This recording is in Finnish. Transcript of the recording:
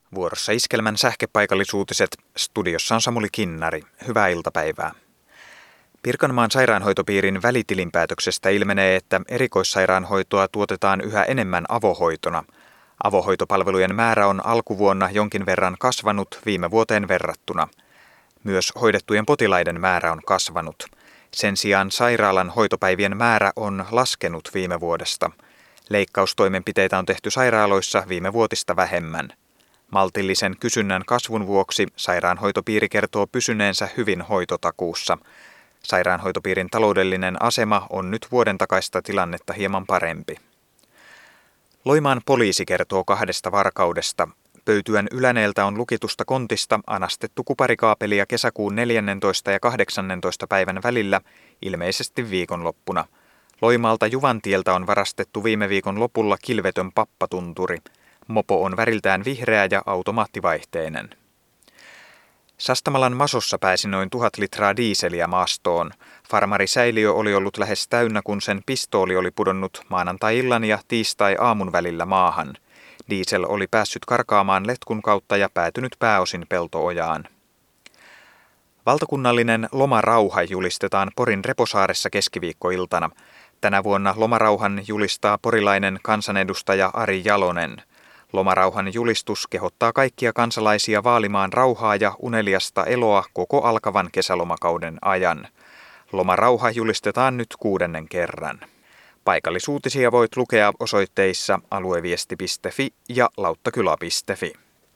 Vuorossa Iskelmän sähköpaikallisuutiset. Studiossa on Samuli Kinnari. Hyvää iltapäivää. Pirkanmaan sairaanhoitopiirin välitilinpäätöksestä ilmenee, että erikoissairaanhoitoa tuotetaan yhä enemmän avohoitona. Avohoitopalvelujen määrä on alkuvuonna jonkin verran kasvanut viime vuoteen verrattuna. Myös hoidettujen potilaiden määrä on kasvanut. Sen sijaan sairaalan hoitopäivien määrä on laskenut viime vuodesta. Leikkaustoimenpiteitä on tehty sairaaloissa viime vuotista vähemmän. Maltillisen kysynnän kasvun vuoksi sairaanhoitopiiri kertoo pysyneensä hyvin hoitotakuussa. Sairaanhoitopiirin taloudellinen asema on nyt vuoden takaista tilannetta hieman parempi. Loimaan poliisi kertoo 2 varkaudesta. Pöytyän Yläneeltä on lukitusta kontista anastettu kuparikaapelia kesäkuun 14. ja 18. päivän välillä, ilmeisesti viikonloppuna. Loimaalta Juvantieltä on varastettu viime viikon lopulla kilvetön pappatunturi. Mopo on väriltään vihreä ja automaattivaihteinen. Sastamalan Masossa pääsi noin 1000 litraa diiseliä maastoon. Farmarisäiliö oli ollut lähes täynnä, kun sen pistooli oli pudonnut maanantai-illan ja tiistai-aamun välillä maahan. Diesel oli päässyt karkaamaan letkun kautta ja päätynyt pääosin peltoojaan. Valtakunnallinen lomarauha julistetaan Porin Reposaaressa keskiviikkoiltana. Tänä vuonna lomarauhan julistaa porilainen kansanedustaja Ari Jalonen. Lomarauhan julistus kehottaa kaikkia kansalaisia vaalimaan rauhaa ja uneliasta eloa koko alkavan kesälomakauden ajan. Lomarauha julistetaan nyt 6. kerran. Paikallisuutisia voit lukea osoitteissa alueviesti.fi ja lauttakylä.fi.